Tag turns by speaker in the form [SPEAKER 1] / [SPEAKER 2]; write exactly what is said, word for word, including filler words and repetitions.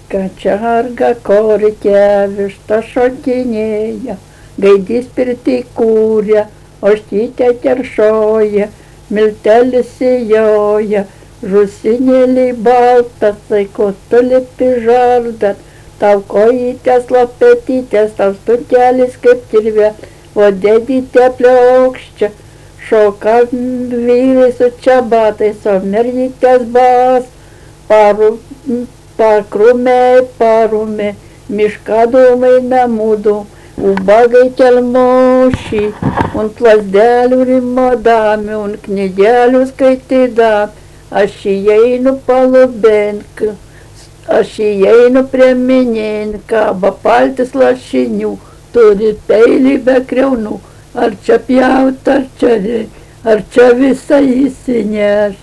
[SPEAKER 1] Kačerga korke, višta šokinėja, gaidys pirtį kūrė, ožkytė keršoja, miltelis sijoja, žusinėliai baltas, tai kotulėpi žardat, tau kojytės lopetytės, tau stutelis kaip kirvė, o dėdytė pliaukščia, šoka vyrai su čabatais, o mergytės bas, paru, pakrūmiai, parūmė, miškadūmai namūdų, ubagai kelmoši, un plasdelių rimodami, un knygelių skaitydami, aš įeinu palubenką, aš įeinu prie mininką, ba paltis lašinių, turi peilį be kriaunų, ar čia pjaut, ar čia, ar čia visą įsineš.